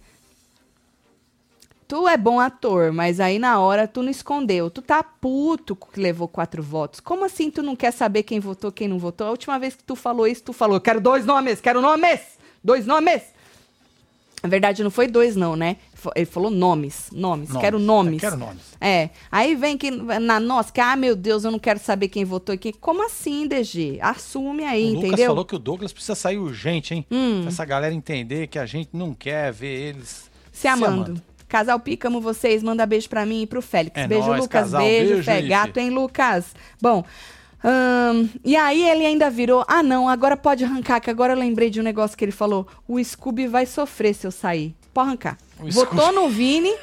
tu é bom ator, mas aí na hora tu não escondeu, tu tá puto que levou quatro votos. Como assim tu não quer saber quem votou, quem não votou? A última vez que tu falou isso, tu falou, quero dois nomes, quero nomes, dois nomes. Na verdade, não foi dois, não, né? Ele falou nomes, nomes, Nomes. quero nomes. Eu quero nomes. É, aí vem que na nossa, que, ah, meu Deus, eu não quero saber quem votou aqui. Como assim, D G? Assume aí, O Lucas entendeu? falou que o Douglas precisa sair urgente, hein? Hum. Pra essa galera entender que a gente não quer ver eles Se amando. Casal Pica, amo vocês, manda beijo pra mim e pro Félix. É beijo, nóis, Lucas, casal. beijo, Beijo Fé, aí, gato, fi. hein, Lucas? Bom, hum, e aí ele ainda virou, ah não, agora pode arrancar, que agora eu lembrei de um negócio que ele falou, o Scooby vai sofrer se eu sair. Pode arrancar. O Votou Scooby- no Vini,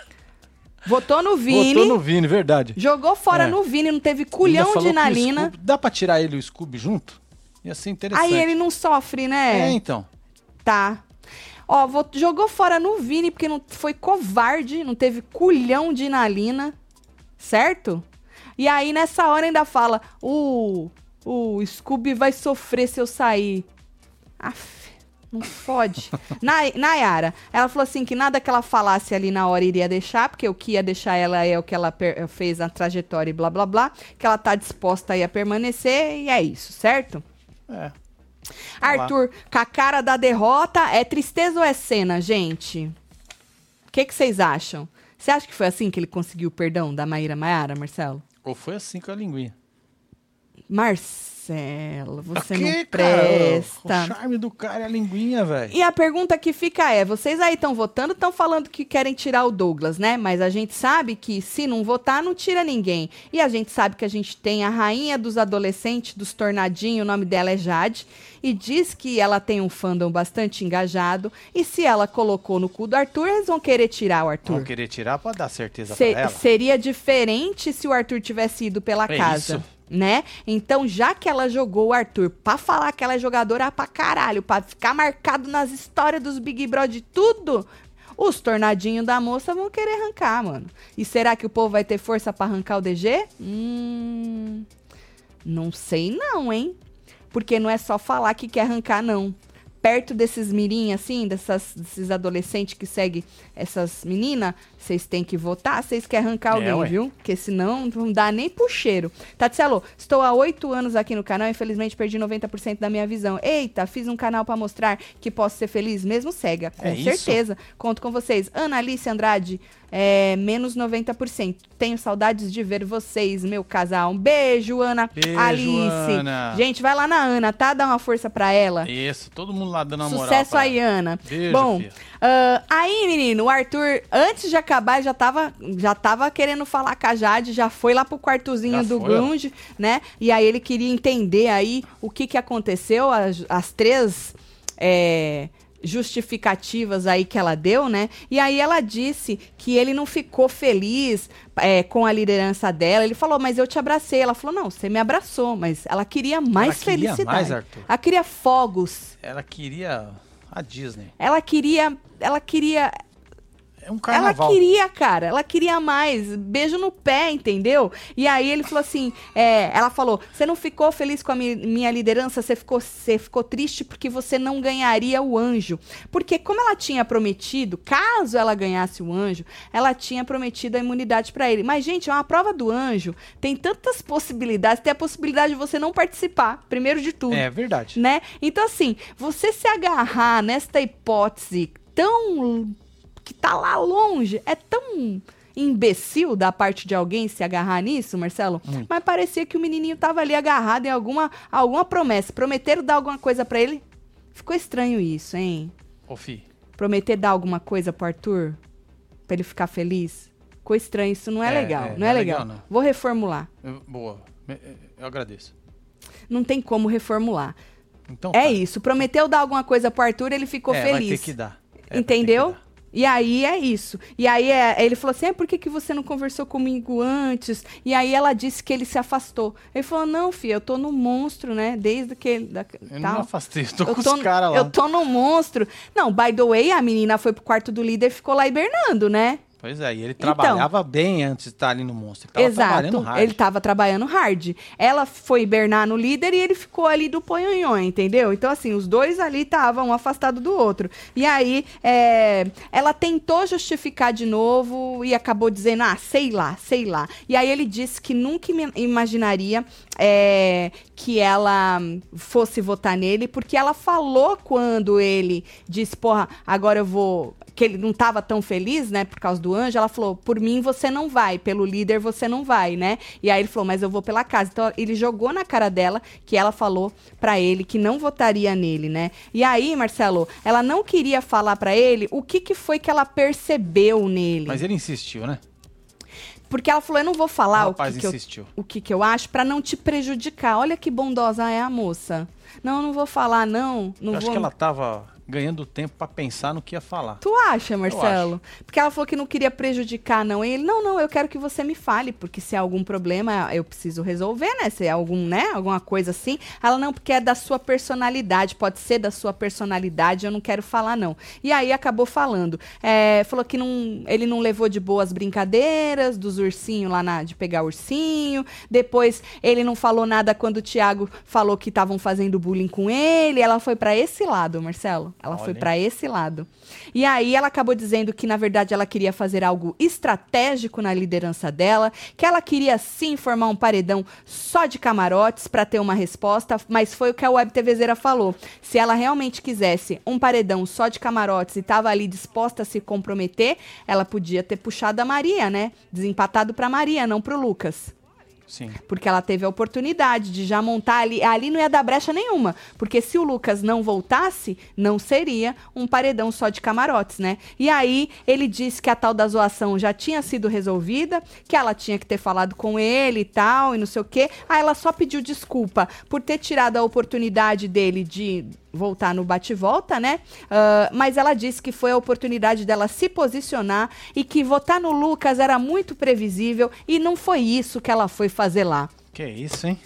votou no Vini, Votou no Vini, verdade. jogou fora É. no Vini, não teve Ainda culhão falou de que o Nalina. Scooby- Dá pra tirar ele e o Scooby junto? Ia ser interessante. Aí ele não sofre, né? É, então. Tá. Ó, vo- jogou fora no Vini, porque não foi covarde, não teve culhão de Nalina, certo? E aí, nessa hora, ainda fala, o, o Scooby vai sofrer se eu sair. Aff, Não fode. Nay- Nayara, ela falou assim que nada que ela falasse ali na hora iria deixar, porque o que ia deixar ela é o que ela per- fez na trajetória e blá blá blá, que ela tá disposta aí a permanecer e é isso, certo? É. Arthur, com a cara da derrota, é tristeza ou é cena, gente? O que que vocês acham? Você acha que foi assim que ele conseguiu o perdão da Maíra Maiara, Marcelo? Ou foi assim com a linguinha? Marcelo, você Aqui, não cara, presta. o charme do cara é a linguinha, velho. E a pergunta que fica é, vocês aí estão votando, estão falando que querem tirar o Douglas, né? Mas a gente sabe que se não votar, não tira ninguém. E a gente sabe que a gente tem a rainha dos adolescentes, dos tornadinhos, o nome dela é Jade, e diz que ela tem um fandom bastante engajado, e se ela colocou no cu do Arthur, eles vão querer tirar o Arthur. Vão querer tirar pra dar certeza Se- pra ela. seria diferente se o Arthur tivesse ido pela É casa. isso. Né? Então, já que ela jogou o Arthur pra falar que ela é jogadora pra caralho, pra ficar marcado nas histórias dos Big Brother e tudo, os tornadinhos da moça vão querer arrancar, mano. E será que o povo vai ter força pra arrancar o D G? Hum, não sei não, hein? Porque não é só falar que quer arrancar, não. Perto desses mirim, assim, dessas, desses adolescentes que seguem essas meninas, vocês têm que votar, vocês querem arrancar alguém, É, ué. viu? Porque senão não dá nem pro cheiro. Tatselo, estou há oito anos aqui no canal e infelizmente perdi noventa por cento da minha visão. Eita, fiz um canal pra mostrar que posso ser feliz mesmo cega. Com É isso? certeza. Conto com vocês. Ana Alice Andrade, é, menos noventa por cento. Tenho saudades de ver vocês, meu casal. Um beijo, Ana. Beijo, Alice. Ana. Gente, vai lá na Ana, tá? Dá uma força pra ela. Isso, todo mundo lá dando uma moral. Sucesso pra aí, ela. Ana. Beijo, Bom, filha. ah, aí, menino, o Arthur, antes de acabar, já tava, já tava querendo falar com a Jade, já foi lá pro quartozinho Já do foi, ó. Grunge, né? E aí ele queria entender aí o que que aconteceu, as, as três é, justificativas aí que ela deu, né? E aí ela disse que ele não ficou feliz é, com a liderança dela. Ele falou, mas eu te abracei. Ela falou, não, você me abraçou, mas ela queria mais Ela queria felicidade. mais, Arthur. Ela queria fogos. Ela queria a Disney. Ela queria, ela queria, É um ela carnaval. queria, cara, ela queria mais, beijo no pé, entendeu? E aí ele falou assim, é, ela falou, você não ficou feliz com a mi- minha liderança, você ficou, você ficou triste porque você não ganharia o anjo. Porque como ela tinha prometido, caso ela ganhasse o anjo, ela tinha prometido a imunidade pra ele. Mas, gente, é uma prova do anjo, tem tantas possibilidades, tem a possibilidade de você não participar, primeiro de tudo. É verdade. Né? Então, assim, você se agarrar nesta hipótese tão que tá lá longe, é tão imbecil da parte de alguém se agarrar nisso, Marcelo, Muito. mas parecia que o menininho tava ali agarrado em alguma, alguma promessa. Prometeram dar alguma coisa pra ele? Ficou estranho isso, hein? Ô, fi, Prometer dar alguma coisa pro Arthur? Pra ele ficar feliz? Ficou estranho, isso não é, É, legal. é, não não é é legal. legal, não. Vou reformular. eu- boa. Eu- Eu agradeço. Não tem como reformular. Então, É tá. isso. Prometeu dar alguma coisa pro Arthur, ele ficou é, feliz. Vai ter que dar. É, vai ter Entendeu? que dar. E aí é isso. E aí é- ele falou assim: ah, por que, que você não conversou comigo antes? E aí ela disse que ele se afastou. Ele falou: não, filha, eu tô no monstro, né? Desde que ele. Da, Eu não tal. me afastei, eu tô Eu com tô, os caras lá. eu tô no monstro. Não, by the way, a menina foi pro quarto do líder e ficou lá hibernando, né? Pois é, e ele Então. trabalhava bem antes de estar ali no monstro. Ele tava trabalhando Exato. hard. Ele tava trabalhando hard. Ela foi hibernar no líder e ele ficou ali do ponhonhon, entendeu? Então, assim, os dois ali estavam um afastado do outro. E aí, é, ela tentou justificar de novo e acabou dizendo, ah, sei lá, sei lá. E aí ele disse que nunca im- imaginaria é, que ela fosse votar nele, porque ela falou quando ele disse, porra, agora eu vou... que ele não estava tão feliz, né, por causa do anjo, ela falou, por mim você não vai, pelo líder você não vai, né? E aí ele falou, mas eu vou pela casa. Então ele jogou na cara dela que ela falou pra ele que não votaria nele, né? E aí, Marcelo, ela não queria falar pra ele o que que foi que ela percebeu nele. Mas ele insistiu, né? Porque ela falou, eu não vou falar O o rapaz que, que eu insistiu. o que, que eu acho pra não te prejudicar. Olha que bondosa é a moça. Não, eu não vou falar, não. Não Eu vou... acho que ela tava ganhando tempo pra pensar no que ia falar. Tu acha, Marcelo? Porque ela falou que não queria prejudicar, não. E ele, não, não, eu quero que você me fale, porque se há algum problema, eu preciso resolver, né? Se é algum, né? Alguma coisa assim. Ela, não, porque é da sua personalidade, pode ser da sua personalidade, eu não quero falar, não. E aí acabou falando. É, falou que não, ele não levou de boas brincadeiras, dos ursinhos lá na, de pegar ursinho. Depois, ele não falou nada quando o Thiago falou que estavam fazendo bullying com ele. Ela foi pra esse lado, Marcelo. Ela Olha. foi pra esse lado. E aí ela acabou dizendo que, na verdade, ela queria fazer algo estratégico na liderança dela, que ela queria sim formar um paredão só de camarotes pra ter uma resposta, mas foi o que a WebTVzeira falou. Se ela realmente quisesse um paredão só de camarotes e tava ali disposta a se comprometer, ela podia ter puxado a Maria, né? Desempatado pra Maria, não pro Lucas. Sim. Porque ela teve a oportunidade de já montar ali. Ali não ia dar brecha nenhuma. Porque se o Lucas não voltasse, não seria um paredão só de camarotes, né? E aí ele disse que a tal da zoação já tinha sido resolvida, que ela tinha que ter falado com ele e tal, e não sei o quê. Aí ela só pediu desculpa por ter tirado a oportunidade dele de voltar no bate-volta, né? Uh, mas ela disse que foi a oportunidade dela se posicionar e que votar no Lucas era muito previsível e não foi isso que ela foi fazer lá. Que isso, hein?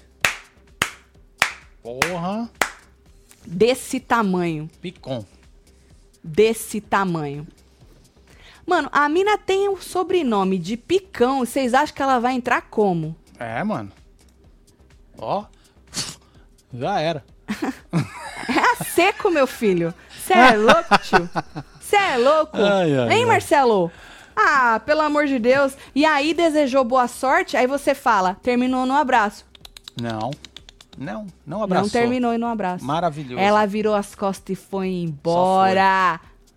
Porra. Desse tamanho. Picon. Desse tamanho. Mano, a mina tem o sobrenome de Picão. Vocês acham que ela vai entrar como? É, mano. Ó. Já era. É a seco, meu filho. Cê é louco, tio? Cê é louco? Ai, ai, hein, ai. Marcelo? Ah, pelo amor de Deus. E aí desejou boa sorte, aí você fala, terminou no abraço. Não. Não, não abraçou. Não terminou no abraço. Maravilhoso. Ela virou as costas e foi embora.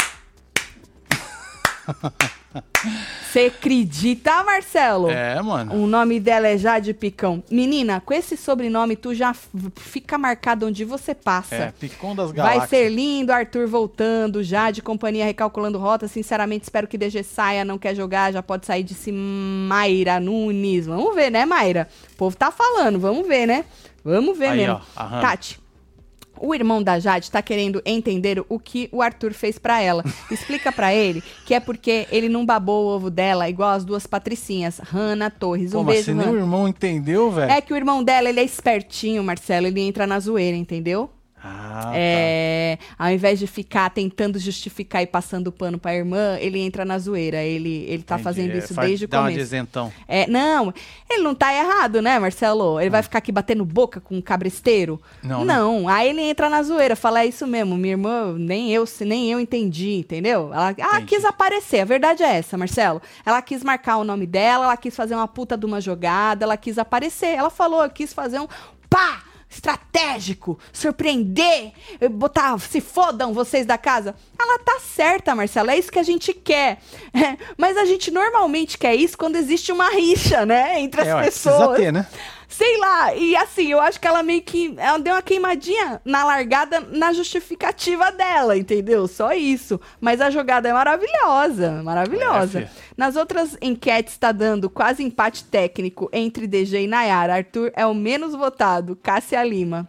Você acredita, Marcelo? É, mano. O nome dela é Jade Picão. Menina, com esse sobrenome, tu já f- fica marcado onde você passa. É, Picon das Galáxias. Vai ser lindo, Arthur voltando, Jade, companhia recalculando rota. Sinceramente, espero que D G saia, não quer jogar, já pode sair, disse Mayra Nunes. Vamos ver, né, Mayra? O povo tá falando, vamos ver, né? Vamos ver Aí, mesmo. ó, a Hannah. Tati, o irmão da Jade tá querendo entender o que o Arthur fez pra ela. Explica pra ele que é porque ele não babou o ovo dela igual as duas patricinhas, Hannah Torres. Um Pô, mas beijo, se nem o Hannah. irmão entendeu, velho. É que o irmão dela, ele é espertinho, Marcelo, ele entra na zoeira, entendeu? Ah, É, ao invés de ficar tentando justificar e passando pano pra irmã, ele entra na zoeira. Ele, ele tá Entendi. fazendo É, isso faz- desde o dá uma começo. de isentão. É, não, ele não tá errado, né, Marcelo? Ele vai ficar aqui batendo boca com um cabresteiro? Não, né? Não, aí ele entra na zoeira, fala, é isso mesmo, minha irmã, nem eu, nem eu entendi, entendeu? Ela, ela Entendi. quis aparecer, a verdade é essa, Marcelo. Ela quis marcar o nome dela, ela quis fazer uma puta de uma jogada, ela quis aparecer. Ela falou, eu quis fazer um pá! Estratégico, surpreender, botar, se fodam vocês da casa. Ela tá certa, Marcela, é isso que a gente quer. É, mas a gente normalmente quer isso quando existe uma rixa, né, entre as É, ué, pessoas. precisa ter, né? Sei lá, e assim, eu acho que ela meio que, ela deu uma queimadinha na largada, na justificativa dela, entendeu? Só isso. Mas a jogada é maravilhosa, maravilhosa. É, fi. Nas outras enquetes tá dando quase empate técnico entre D G e Nayara. Arthur é o menos votado, Cássia Lima.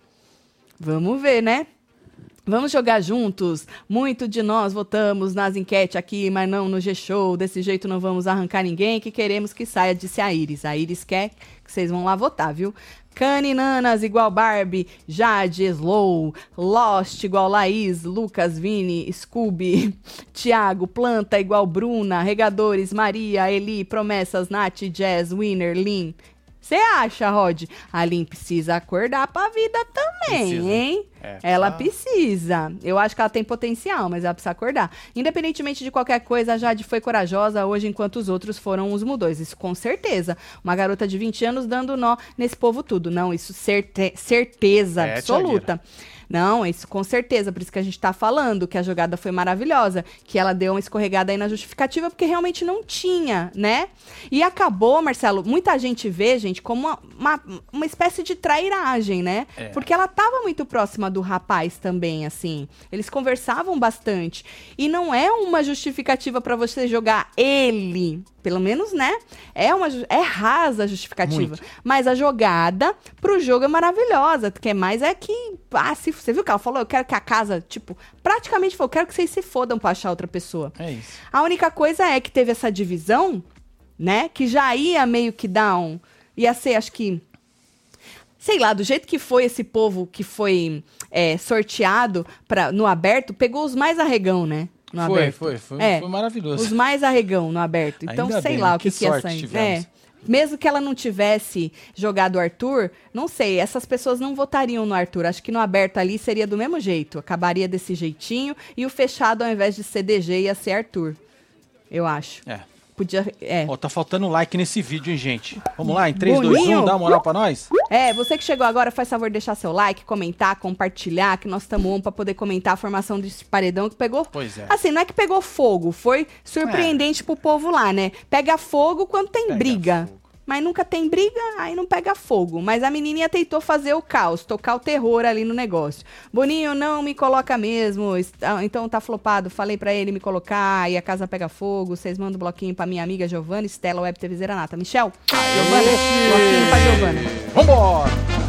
Vamos ver, né? Vamos jogar juntos? Muito de nós votamos nas enquetes aqui, mas não no G-Show. Desse jeito não vamos arrancar ninguém que queremos que saia, disse a Iris. A Iris quer que vocês vão lá votar, viu? Caninanas igual Barbie, Jade, Slow, Lost igual Laís, Lucas, Vini, Scooby, Thiago, Planta igual Bruna, Regadores, Maria, Eli, Promessas, Nath, Jazz, Winner, Lin. Você acha, Rod? A Lin precisa acordar pra vida também, Precisa. hein? É, Ela precisa. precisa. Eu acho que ela tem potencial, mas ela precisa acordar. Independentemente de qualquer coisa, a Jade foi corajosa hoje, enquanto os outros foram os mudões. Isso com certeza. Uma garota de vinte anos dando nó nesse povo tudo. Não, isso certe certeza É, absoluta. Não, isso com certeza, por isso que a gente tá falando que a jogada foi maravilhosa, que ela deu uma escorregada aí na justificativa, porque realmente não tinha, né? E acabou, Marcelo, muita gente vê, gente, como uma, uma, uma espécie de trairagem, né? É. Porque ela tava muito próxima do rapaz também, assim. Eles conversavam bastante. E não é uma justificativa pra você jogar ele, pelo menos, né? É, uma, ju- é rasa a justificativa. Muito. Mas a jogada pro jogo é maravilhosa. O que mais é que. Ah, se, você viu que ela falou? Eu quero que a casa, tipo, praticamente falou, eu quero que vocês se fodam pra achar outra pessoa. É isso. A única coisa é que teve essa divisão, né? Que já ia meio que dar um. Ia ser, acho que. Sei lá, do jeito que foi esse povo que foi é, sorteado pra, no aberto, pegou os mais arregão, né? No Foi, aberto. foi, foi, É, foi maravilhoso. Os mais arregão no aberto. Então, Ainda sei bem, lá né? o que, Que que ia sorte sair. tivemos. É. mesmo que ela não tivesse jogado o Arthur, não sei, essas pessoas não votariam no Arthur. Acho que no aberto ali seria do mesmo jeito. Acabaria desse jeitinho e o fechado, ao invés de ser D G, ia ser Arthur. Eu acho. É. Podia, é. Ó, tá faltando like nesse vídeo, hein, gente? Vamos lá, em três, Boninho. dois, um, dá uma moral pra nós? É, você que chegou agora, faz favor de deixar seu like, comentar, compartilhar, que nós estamos on pra poder comentar a formação desse paredão que pegou... Pois é. Assim, não é que pegou fogo, foi surpreendente é. pro povo lá, né? Pega fogo quando tem Pega briga. fogo. Mas nunca tem briga, aí não pega fogo. Mas a menininha tentou fazer o caos, tocar o terror ali no negócio. Boninho, não me coloca mesmo, então tá flopado. Falei pra ele me colocar e a casa pega fogo. Vocês mandam um bloquinho pra minha amiga Giovana, Estela, Web T V Zeranata. Michel, Giovana, bloquinho pra Giovana. Vambora!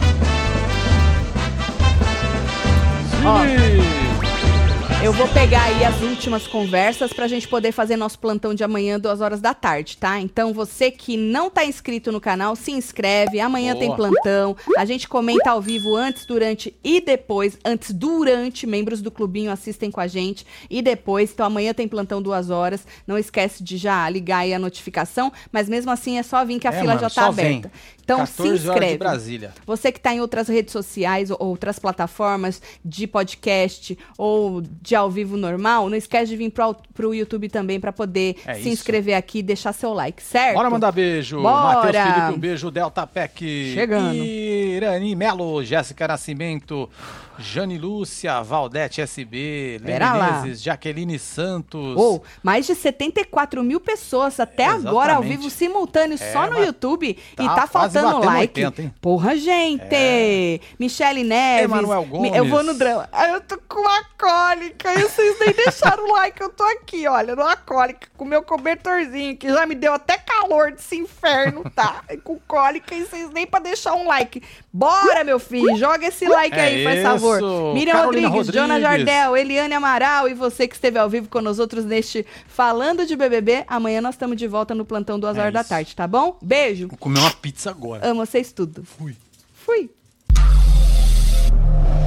Ó, eu vou pegar aí as últimas conversas pra gente poder fazer nosso plantão de amanhã, duas horas da tarde, tá? Então, você que não tá inscrito no canal, se inscreve. Amanhã Boa. tem plantão. A gente comenta ao vivo antes, durante e depois. Antes, durante, membros do clubinho assistem com a gente. E depois, então amanhã tem plantão duas horas. Não esquece de já ligar aí a notificação. Mas mesmo assim, é só vir que a É, fila mano, já tá só vem. aberta. Então, se quatorze horas de inscreve. Brasília. Você que está em outras redes sociais, ou outras plataformas de podcast ou de ao vivo normal, não esquece de vir pro, pro YouTube também para poder É se isso. inscrever aqui e deixar seu like, certo? Bora mandar beijo. Bora. Matheus Felipe, um beijo. Delta Peck. Chegando. Irani Melo, Jéssica Nascimento, Jane Lúcia, Valdete S B, Pera Lene lá. Menezes, Jaqueline Santos. Ou mais de setenta e quatro mil pessoas até agora ao Exatamente. vivo simultâneo É, só no mas YouTube tá e tá quase faltando batendo like. oitenta, hein? Porra, gente! Michele Neves. Emanuel Mi- Gomes. Eu vou no drama. Ai, eu tô com uma cólica e vocês nem deixaram o like. Eu tô aqui, olha, numa cólica, com meu cobertorzinho, que já me deu até calor desse inferno, tá? E com cólica e vocês nem pra deixar um like. Bora, meu filho, joga esse like É aí, faz isso. favor. Miriam Carolina Rodrigues, Jonas Rodrigues. Jardel, Eliane Amaral e você que esteve ao vivo com nós outros neste Falando de B B B. Amanhã nós estamos de volta no plantão duas É horas da isso. tarde, tá bom? Beijo. Vou comer uma pizza agora. Amo vocês tudo. Fui. Fui.